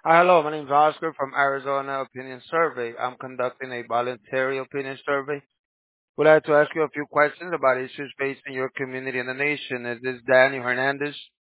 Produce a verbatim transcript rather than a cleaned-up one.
Hi, hello. My name is Oscar from Arizona Opinion Survey. I'm conducting a voluntary opinion survey. Would like to ask you a few questions about issues facing your community and the nation. Is this Danny Hernandez?